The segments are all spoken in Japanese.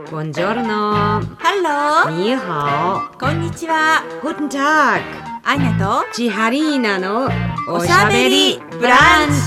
Buongiorno. Hallo. にhao. こんにちは。 Guten Tag. アニャとチハリーナのおしゃべりブランチ。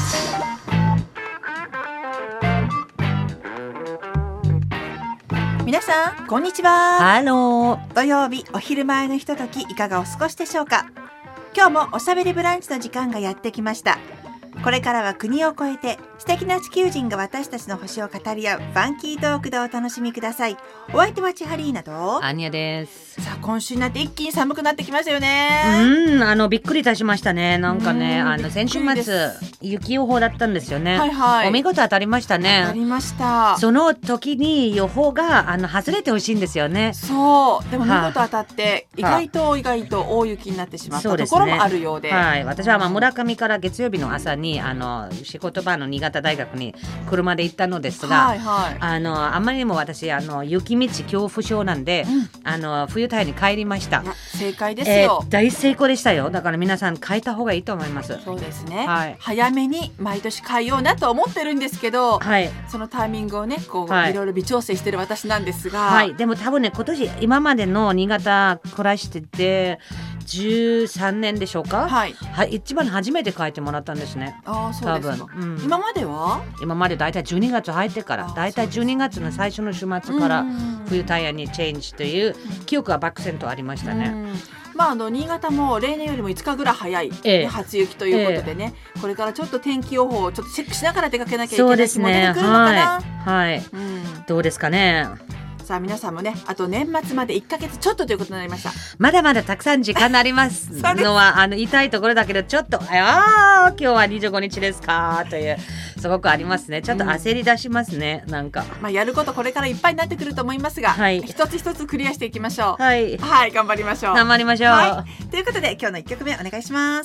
皆さんこんにちは。 ハロー。 土曜日お昼前のひとときいかがお過ごしでしょうか。今日もおしゃべりブランチの時間がやってきました。これからは国を越えて素敵な地球人が私たちの星を語り合うファンキートークでお楽しみください。お相手はチハリーナとアニャです。 さあ今週になって一気に寒くなってきましたよね。 びっくりいたしましたね。なんかね、先週末雪予報だったんですよね。 はいはい。 お見事当たりましたね。 当たりました。 その時に予報が外れてほしいんですよね。 そう。でも見事当たって意外と大雪になってしまったところもあるようで。 はい。私は村上から月曜日の朝に仕事場の新潟大学に車で行ったのですが、 はいはい、 あまりにも私雪道恐怖症なんで、冬タイヤに帰りました。 正解ですよ。 大成功でしたよ。だから皆さん変えた方がいいと思います。 そうですね、 はい、 早めに毎年変えようなと思ってるんですけど、 はい、 そのタイミングをねいろいろ微調整してる私なんですが、 はい、でも多分ね今年今までの新潟暮らしてて13年でしょうか、 はいはい、一番初めて書いてもらったんですね。 あ、そうですか。今までだいたい12月入ってからだいたい12月の最初の週末から冬タイヤにチェンジという記憶は漠然とありましたね。 新潟も例年よりも5日ぐらい早い、初雪ということでね、これからちょっと天気予報をちょっとチェックしながら出かけなきゃいけない日も出てくるのかな。 はい、どうですかね。 さあ皆さんもね、あと年末まで1ヶ月ちょっとということになりました。 まだまだたくさん時間ありますのは言いたいところだけど、ちょっと今日は25日ですかというすごくありますね。ちょっと焦り出しますね、なんか。 やることこれからいっぱいになってくると思いますが、はい、一つ一つクリアしていきましょう。はい、はい、頑張りましょう。はい、ということで今日の1曲目お願いします。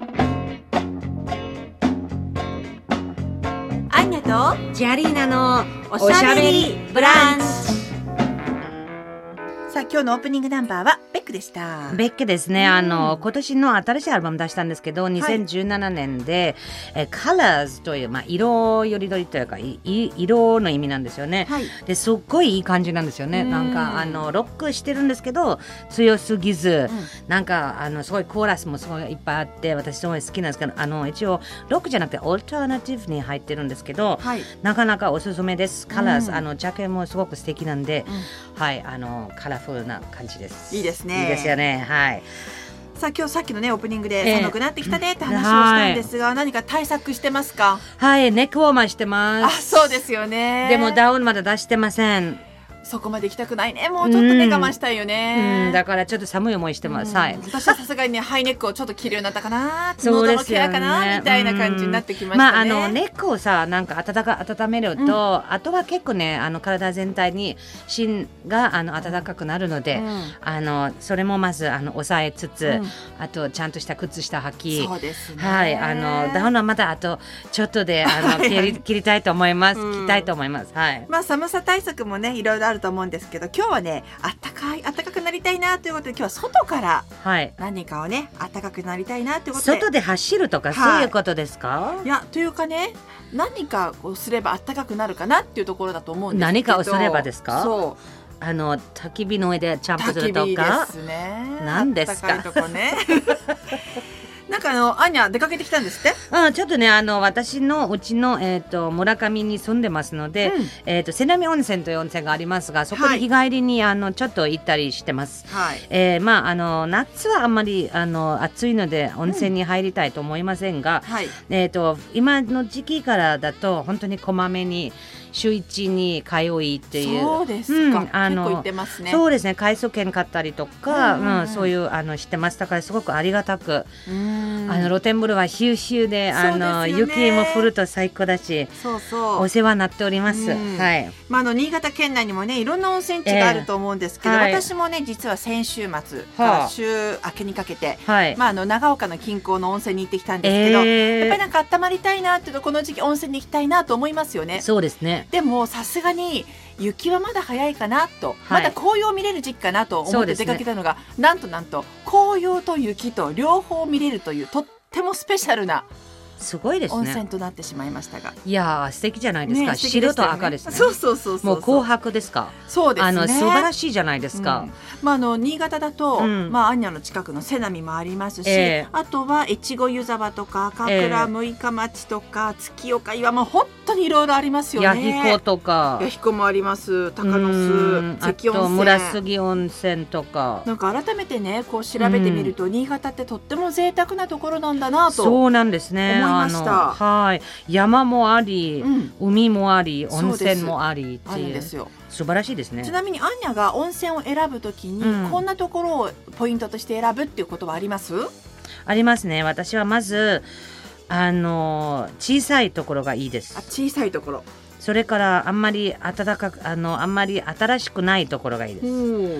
アンニャとジャリーナのおしゃべりブランチ。さあ今日のオープニングナンバーはベックでした。 ベックですね。今年の新しいアルバム出したんですけど、2017年で、Colors という、色よりどりというか色の意味なんですよね。はい、ですっごいいい感じなんですよね。なんかロックしてるんですけど強すぎず、なんかすごいコーラスもすごいいっぱいあって、私すごい好きなんですけど、一応ロックじゃなくてオルタナティブに入ってるんですけど、なかなかおすすめです。Colors、ジャケもすごく素敵なんで、はい、カラフルな感じです。 いいですね。 いいですよね。はい。 さあ今日さっきのねオープニングで寒くなってきたねって話をしたんですが、何か対策してますか？ はい、ネックウォーマーしてます。 そうですよね。 でもダウンまだ出してません。 そこまで行きたくないね。もうちょっとね、我慢したいよね。 だからちょっと寒い思いしてます。はい。 私はさすがにねハイネックをちょっと着るようになったかな。喉のケアかなみたいな感じになってきましたね。 ネックをさなんか温めると、あとは結構ね体全体に芯が暖かくなるので、それもまず抑えつつ、あとちゃんとした靴下履き。 そうですね。 はい。ダウンはまたあとちょっとで切りたいと思います。着たいと思います。はい。 寒さ対策もねいろいろあると思うんですけど、今日はね暖かくなりたいなということで、今日は外から何かをね暖かくなりたいなということで、 外で走るとかそういうことですか？ いやというかね、何かをすれば暖かくなるかなっていうところだと思うんですけど。 何かをすればですか？ そう、 焚き火の上でジャンプするとか。 焚き火ですね。 何ですか？ 暖かいとこね。なんかアニャ出かけてきたんですって？ ちょっとね私のうちの、村上に住んでますので、瀬波温泉という温泉がありますが、そこに日帰りにちょっと行ったりしてます。はい。夏はあんまり暑いので温泉に入りたいと思いませんが、今の時期からだと本当にこまめに週1に通いっていう。 そうですか。結構行ってますね。 そうですね。海藻券買ったりとか、そういうしてます。だからすごくありがたく。露天風呂はヒューヒューで雪も降ると最高だし、お世話になっております。はい。 新潟県内にもねいろんな温泉地があると思うんですけど、私もね実は先週末から週明けにかけて、長岡の近郊の温泉に行ってきたんですけど、やっぱりなんか温まりたいなっていうと、この時期温泉に行きたいなと思いますよね。 そうですね。 でもさすがに雪はまだ早いかなと、まだ紅葉を見れる時期かなと思って出かけたのが、なんと紅葉と雪と両方見れるというとってもスペシャルなすごいですね。 温泉となってしまいましたが、 いや素敵じゃないですか、 ね、素敵でしたよね。 白と赤ですね。 そうもう紅白ですか。 そうですね、 素晴らしいじゃないですか。 新潟だと、アンニャの近くの瀬波もありますし、あとは越後湯沢とか赤倉六日町とか月岡岩も本当にいろいろありますよね。 弥彦とか、 弥彦もあります。高野巣、関温泉、 村杉温泉とか、 なんか改めてねこう調べてみると、新潟ってとっても贅沢なところなんだなと。 そうなんですね。 思いました。 はい、山もあり、海もあり、温泉もありっていう、あるんですよ。素晴らしいですね。 ちなみにアンニャが温泉を選ぶときに、こんなところをポイントとして選ぶっていうことはあります？ ありますね。私はまず小さいところがいいです。 小さいところ。それからあんまり暖かくあんまり新しくないところがいいです。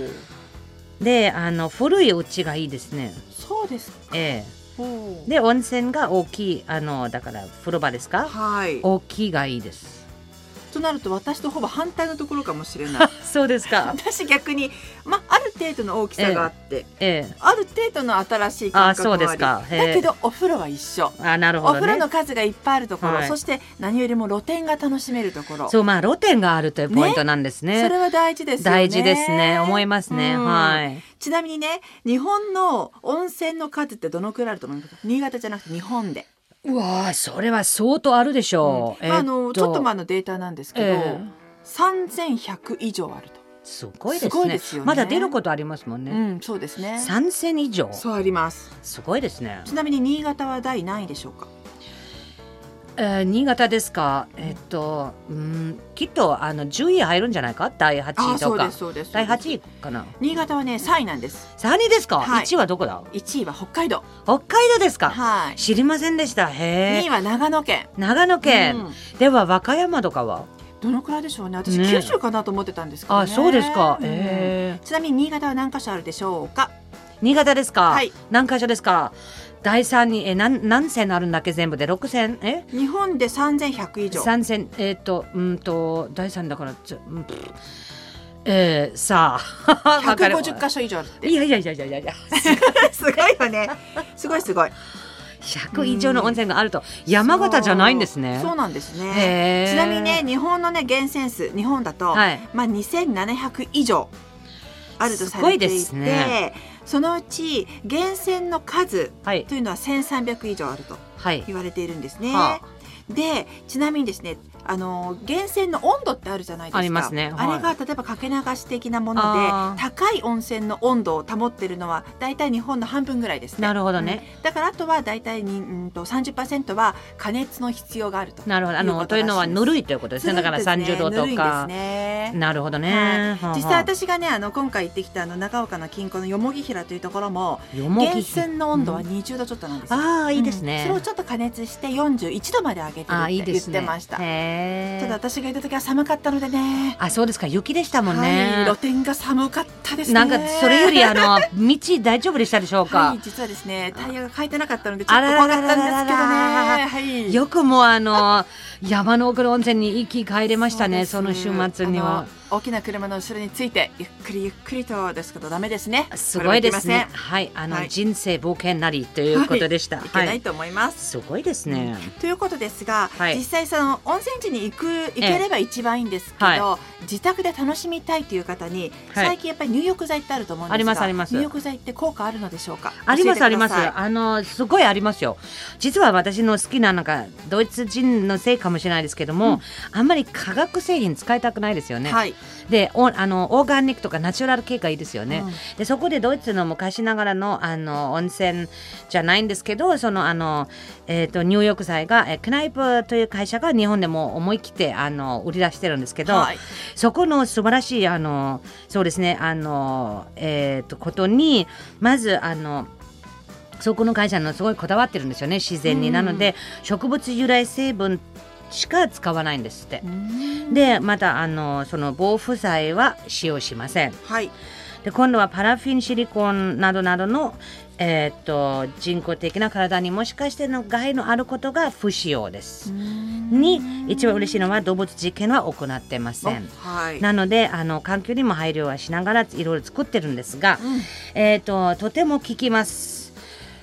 で古い家がいいですね。 そうですか。 で温泉が大きいだから風呂場ですか、 はい、 大きいがいいです。 となると私とほぼ反対のところかもしれない。 そうですか。 私逆に、ある程度の大きさがあって、ある程度の新しい感覚もあり、だけどお風呂は一緒。 なるほどね。 お風呂の数がいっぱいあるところ、そして何よりも露天が楽しめるところ。 そう、露天があるというポイントなんですね。 それは大事ですよね。 大事ですね。思いますね。はい。 ちなみにね、日本の温泉の数ってどのくらいあると思いますか？新潟じゃなくて日本で。 うわ、それは相当あるでしょう。 ちょっと前のデータなんですけど、3100以上あると。 すごいですね。まだ出ることありますもんね。 そうですね。 3000以上。 そうあります。 すごいですね。 ちなみに新潟は第何位でしょうか？ 新潟ですか。きっと10位入るんじゃないか。第8位とか。 そうです。 第8位かな。 新潟はね3位なんです。 3位ですか。1位はどこだ ？1位は北海道。 北海道ですか。 はい。 知りませんでした。 2位は長野県。 長野県。では和歌山とかはどのくらいでしょうね。私九州かなと思ってたんですけどね。 そうですか。 ちなみに新潟は何カ所あるでしょうか？ 新潟ですか。 はい。 何カ所ですか？第3に何線あるんだっけ？全部で6線。 日本で3100以上。 3線第3だからさあ 150カ所以上あるって。 いやすごいよね。すごい 100以上の温泉があると。山形じゃないんですね。 そうなんですね。ちなみにね、日本のね源泉数、日本だと、2700以上あるとされていて、そのうち源泉の数というのは1300以上あると言われているんですね。でちなみにですね、源泉の温度ってあるじゃないですか。 ありますね。 あれが例えばかけ流し的なもので、高い温泉の温度を保っているのはだいたい日本の半分ぐらいですね。 なるほどね。 だからあとはだいたい 30% は加熱の必要があると。 なるほど。というのはぬるいということですね。だから30度とか。なるほどね。 実際私がね今回行ってきた長岡の近郊のよもぎ平というところも源泉の温度は20度ちょっとなんですよ。 いいですね。 それをちょっと加熱して41度まで上げてるって言ってました。ただ私がいた時は寒かったのでね。 そうですか。雪でしたもんね。 露天が寒かったですね。 なんかそれより道大丈夫でしたでしょうか？ 実はですね、タイヤが履いてなかったのでちょっと怖かったんですけどね。 よくも山の奥の温泉に行き帰れましたね。その週末には大きな車の後ろについてゆっくりとですけどダメですね。 すごいですね。人生冒険なりということでした。 いけないと思います。 すごいですね。 ということですが、実際その温泉地に行ければ一番いいんですけど、自宅で楽しみたいという方に最近やっぱり入浴剤ってあると思うんですが、 あります。 入浴剤って効果あるのでしょうか？ ありますすごいありますよ。実は私の好きなドイツ人のせいかもしれないですけども、あんまり化学製品使いたくないですよね。でオーガニックとかナチュラル系がいいですよね。でそこでドイツの昔ながらの温泉じゃないんですけど、その入浴剤がクナイプという会社が日本でも思い切って売り出してるんですけど、そこの素晴らしいそうですねことにまずそこの会社のすごいこだわってるんですよね、自然に。なので植物由来成分しか使わないんですって。でまたその防腐剤は使用しません。で今度はパラフィンシリコンなどなどの、人工的な体にもしかしての害のあることが不使用です。一番嬉しいのは動物実験は行ってません。なので環境にも配慮はしながらいろいろ作ってるんですが、とても効きます。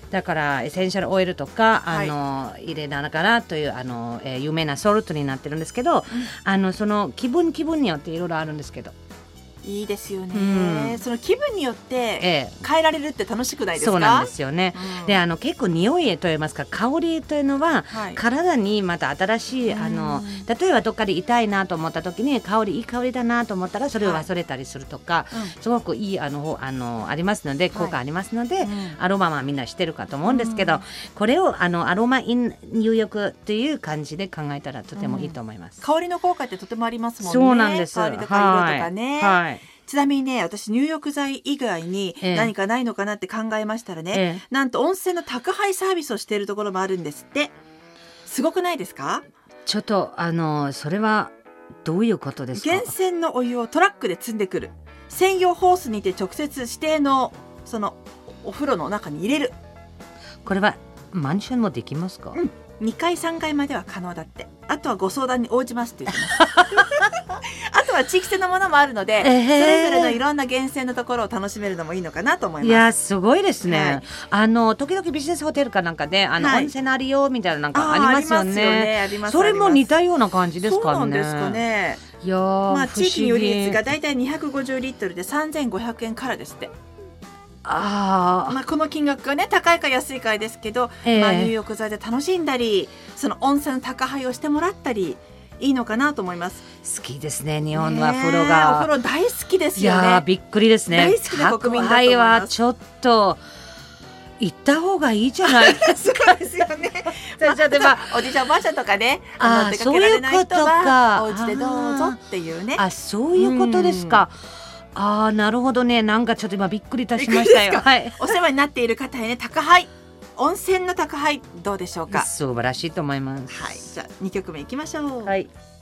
だからエッセンシャルオイルとか入れながらという有名なソルトになってるんですけど、その気分によっていろいろあるんですけど、 いいですよね、その気分によって変えられるって楽しくないですか？ そうなんですよね、で結構匂いといいますか香りというのは、体にまた新しい例えばどっかで痛いなと思った時にいい香りだなと思ったらそれを忘れたりするとか、すごくいいありますので効果ありますので、アロマはみんなしてるかと思うんですけど、これをアロマイン入浴っていう感じで考えたらとてもいいと思います、 香りの効果ってとてもありますもんね。 そうなんです。 香りとか色とかね、ちなみにね、私入浴剤以外に何かないのかなって考えましたらね、なんと温泉の宅配サービスをしているところもあるんですって。すごくないですか？ ちょっとそれはどういうことですか？ 源泉のお湯をトラックで積んでくる、専用ホースにて直接指定のそのお風呂の中に入れる。 これはマンションもできますか ？2階3階までは可能だって。あとはご相談に応じますって言ってますあとは地域性のものもあるので、それぞれのいろんな源泉のところを楽しめるのもいいのかなと思います。 いやすごいですね、時々ビジネスホテルかなんかで温泉あるよみたいななんかありますよね。それも似たような感じですかね。 そうなんですかね。 いや地域により率がだいたい250リットルで3500円からですって。この金額がね高いか安いかですけど、入浴剤で楽しんだりその温泉の宅配をしてもらったりいいのかなと思います。 好きですね日本は風呂が、 お風呂大好きですよね。 いやびっくりですね。 大好きな国民だと思います。宅配はちょっと行った方がいいじゃないですかそうですよねおじいちゃんおばあちゃんとかね出かけられない人はお家でどうぞっていうね。 そういうことですか。なるほどね。なんかちょっと今びっくりいたしましたよ。 お世話になっている方へね、宅配温泉の宅配どうでしょうか？ 素晴らしいと思います。 じゃあ2曲目いきましょう。ア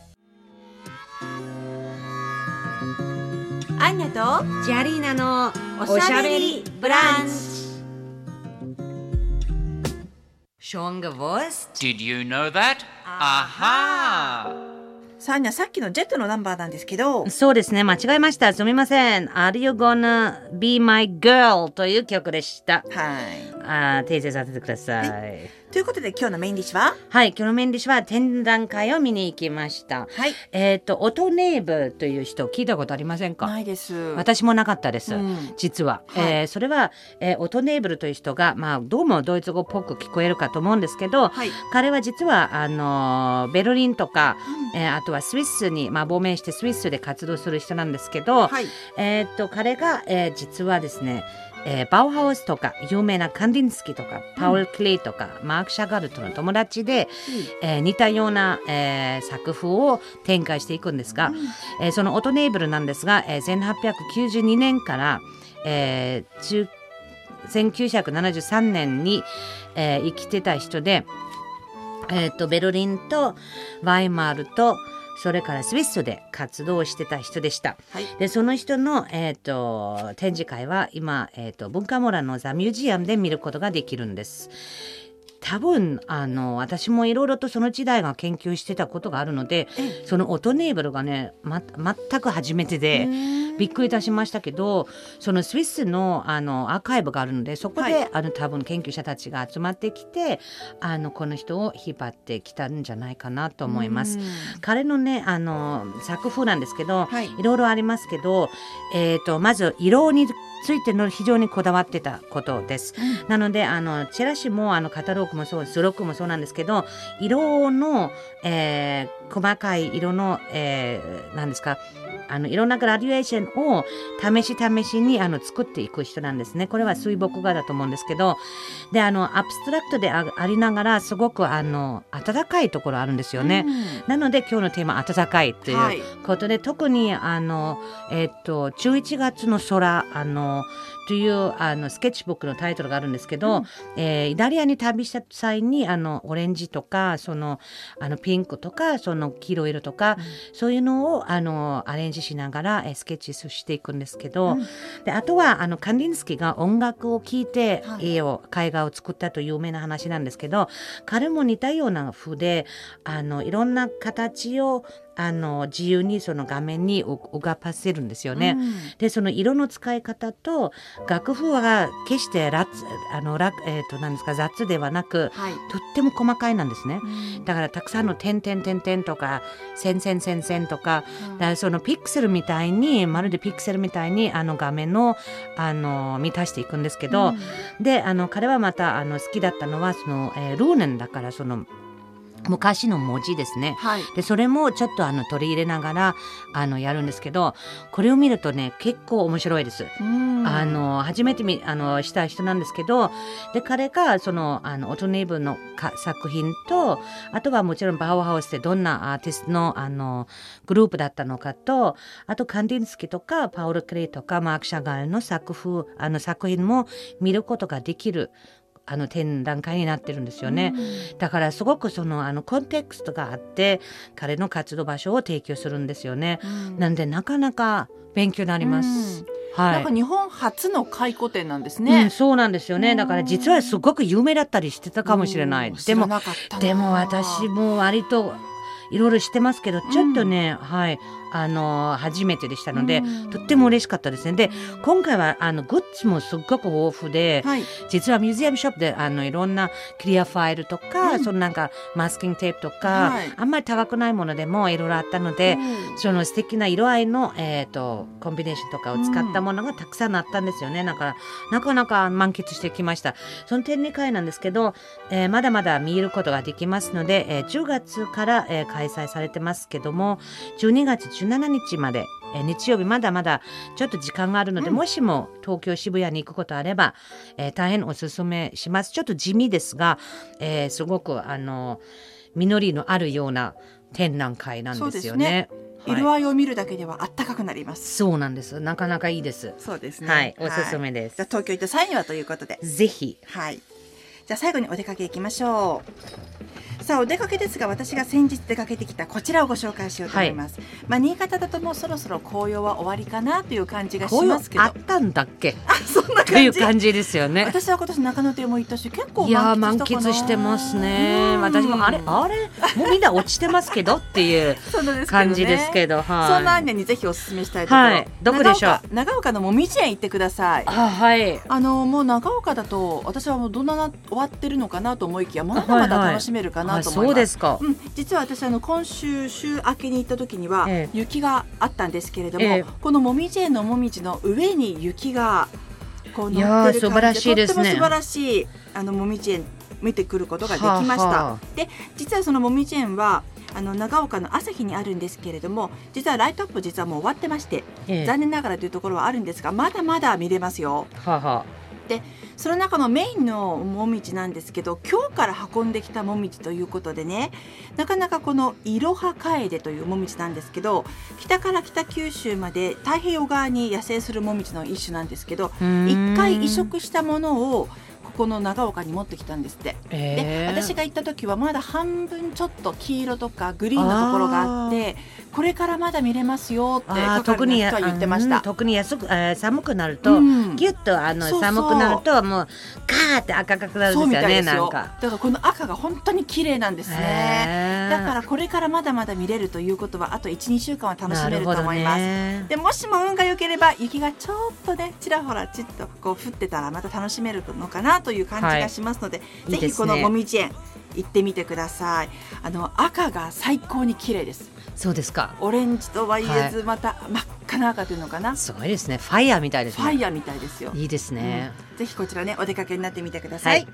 ンニャとジャリーナのおしゃべりブランチ。 Schön gewusst? Did you know that? Aha! さあにはさっきのジェットのナンバーなんですけど、 そうですね間違えました。すみません。 Are you gonna be my girl という曲でした。訂正させてください。 ということで今日のメインディッシュは今日のメインディッシュは展覧会を見に行きました。オトネーブという人聞いたことありませんか？ ないです。 私もなかったです、実は、それは、オトネーブルという人が、どうもドイツ語っぽく聞こえるかと思うんですけど、彼は実はベルリンとか、あとはスイスに、亡命してスイスで活動する人なんですけど、彼が、実はですねバウハウスとか有名なカンディンスキとかパウル・クレイとか、マーク・シャガルとの友達で、似たような、作風を展開していくんですが、そのオトネーブルなんですが、1892年から、1973年に、生きてた人で、ベルリンとワイマールとそれからスイスで活動してた人でした。でその人の、展示会は今、文化村のザ・ミュージアムで見ることができるんです。多分私もいろいろとその時代が研究してたことがあるので、そのオトネーブルがね、全く初めてでびっくりいたしましたけど、そのスイスのアーカイブがあるので、そこで、多分研究者たちが集まってきてこの人を引っ張ってきたんじゃないかなと思います。彼のね作風なんですけど、いろいろありますけど、まず色についての非常にこだわってたことです。なのでチラシもカタログもそう、スロックもそうなんですけど、色の、細かい色の、何ですか、いろんなグラデュエーションを試しに作っていく人なんですね。これは水墨画だと思うんですけど、でアブストラクトでありながらすごく温かいところあるんですよね。なので今日のテーマ暖かいということで、特に11月の空というスケッチブックのタイトルがあるんですけど、イタリアに旅した際にオレンジとかピンクとかその黄色色とか、そういうのをアレンジしながらスケッチしていくんですけど、であとはカンディンスキが音楽を聴いて絵画を作ったという有名な話なんですけど、彼も似たような風でいろんな形を自由にその画面に浮かばせるんですよね。でその色の使い方と楽譜は決して何ですか雑ではなく、 はい、 とっても細かいなんですね。だからたくさんの点々とか線々とか、だからそのピクセルみたいにまるでピクセルみたいに画面の満たしていくんですけど、で彼はまた好きだったのはその、ルーネンだからその昔の文字ですね、 はい、 でそれもちょっと取り入れながらやるんですけど、これを見るとね結構面白いです。初めてした人なんですけど、で彼がそのオトネーブの作品と、あとはもちろんバウハウスでどんなアーティストのグループだったのかと、あとカンディンスキとかパウル・クレイとかマーク・シャガールの作品も見ることができる展覧会になってるんですよね。だからすごくそのコンテクストがあって彼の活動場所を提供するんですよね。なんでなかなか勉強になります。はい、 なんか日本初の回顧展なんですね。 そうなんですよね。だから実はすごく有名だったりしてたかもしれない。でも私も割といろいろしてますけど、ちょっとね、はい、初めてでしたので、とっても嬉しかったですね。で、今回はグッズもすっごく豊富で、はい、実はミュージアムショップでいろんなクリアファイルとか、そのなんかマスキングテープとか、はい、あんまり高くないものでもいろいろあったので、その素敵な色合いの、コンビネーションとかを使ったものがたくさんあったんですよね。だからなかなか満喫してきました。その展示会なんですけど、まだまだ見ることができますので、10月から、開催されてますけども、12月17日まで、日曜日まだまだちょっと時間があるので、もしも東京渋谷に行くことあれば、大変おすすめします。ちょっと地味ですが、すごく実りのあるような展覧会なんですよね。 はい、色合いを見るだけではあったかくなります。 そうなんです。なかなかいいです。 そうですね。 はい、おすすめです。 じゃあ東京行った際にはということで、 ぜひ。 はい。じゃあ最後にお出かけ行きましょう。さあお出かけですが、私が先日出かけてきたこちらをご紹介しようと思います。はい、新潟だともうそろそろ紅葉は終わりかなという感じがしますけど。 あったんだっけ？ そんな感じ。 という感じですよね。 私は今年中野亭も行ったし、結構満喫してますね。私もあれもうみんな落ちてますけどっていう感じですけど、 そんなアンニャにぜひおすすめしたいところ。はい、 どこでしょう？ 長岡のもみじ園行ってください。 はい。 もう長岡だと私はもうどんな終わってるのかなと思いきや、まだまだ楽しめるかなと思います。 そうですか。 実は私今週週明けに行った時には雪があったんですけれども、このもみじ園のもみじの上に雪がこう乗ってる感じで、とっても素晴らしいもみじ園見てくることができました。で、実はそのもみじ園は長岡の朝日にあるんですけれども、実はライトアップ実はもう終わってまして、残念ながらというところはあるんですが、まだまだ見れますよ。でその中のメインのもみじなんですけど、今日から運んできたもみじということでね、なかなかこのいろはカエデというもみじなんですけど、北から北九州まで太平洋側に野生するもみじの一種なんですけど、一回移植したものをここの長岡に持ってきたんですって。で、私が行った時はまだ半分ちょっと黄色とかグリーンのところがあって、これからまだ見れますよって係の人は言ってました。 特に寒くなると、ギュッと寒くなるともうガーって赤くなるんですよね。そうみたいですよ。 だからこの赤が本当に綺麗なんですね。だからこれからまだまだ見れるということは、あと 1,2 週間は楽しめると思います。でもしも運が良ければ雪がちょっとねちらほらちっとこう降ってたらまた楽しめるのかなという感じがしますので、ぜひこのもみじ園行ってみてください。赤が最高に綺麗です。 そうですか。 オレンジとはいえずまた真っ赤な赤というのかな。 すごいですね。ファイヤーみたいですね。 ファイヤーみたいですよ。 いいですね。 ぜひこちらねお出かけになってみてください。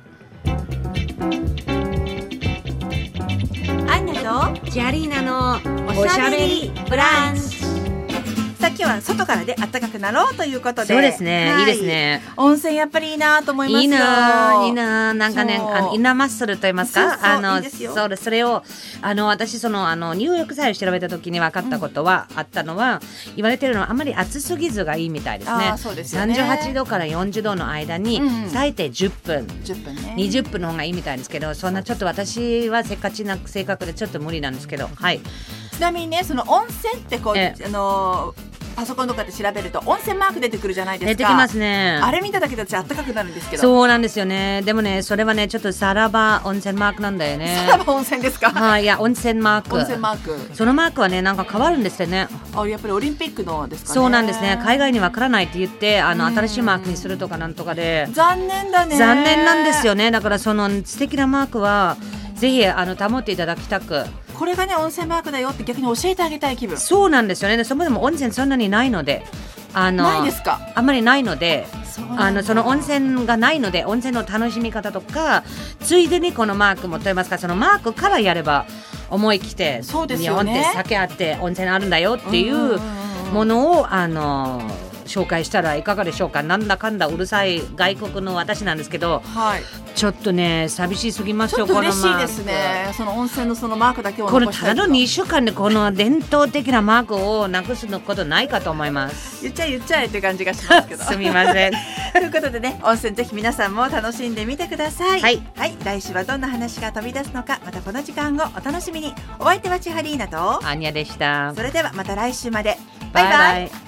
アンニャとジャリーナのおしゃべりブランチ。さあ今日は外からで暖かくなろうということで、 そうですね、いいですね。 温泉やっぱりいいなと思いますよ。 いいななんかね、インナーマッスルと言いますか、それを私入浴剤を調べた時に分かったことは、あったのは言われてるのはあまり暑すぎずがいいみたいですね。 そうですよね。 38度から40度の間に最低10分、20分の方がいいみたいですけど、そんなちょっと私はせっかちな性格でちょっと無理なんですけど、はい。 ちなみにね、その温泉ってこうパソコンとかで調べると温泉マーク出てくるじゃないですか。 出てきますね。 あれ見ただけで私あったかくなるんですけど。 そうなんですよね。でもね、それはねちょっとさらば温泉マークなんだよね。 さらば温泉ですか。 はい、いや温泉マーク。 温泉マーク。 そのマークはねなんか変わるんですよね。 やっぱりオリンピックのですかね。 そうなんですね。海外にわからないって言って新しいマークにするとかなんとかで。 残念だね。 残念なんですよね。だからその素敵なマークはぜひ保っていただきたく。 これがね温泉マークだよって逆に教えてあげたい気分。 そうなんですよね。そもそも温泉そんなにないので、 ないですか。 あんまりないので、その温泉がないので温泉の楽しみ方とか、ついでにこのマークもといいますか、そのマークからやれば思い切って、 そうですよね、 日本って酒あって温泉あるんだよっていうものを紹介したらいかがでしょうか。なんだかんだうるさい外国の私なんですけど、 はい、 ちょっとね寂しすぎますよ。 ちょっと嬉しいですね。その温泉のそのマークだけを残したい。 このただの2週間でこの伝統的なマークをなくすことないかと思います。 言っちゃえって感じがしますけどすみませんということでね、温泉ぜひ皆さんも楽しんでみてください。はい、はい、来週はどんな話が飛び出すのか、またこの時間をお楽しみに。お相手は千ハリーナとアニャでした。 それではまた来週まで。バイバイ。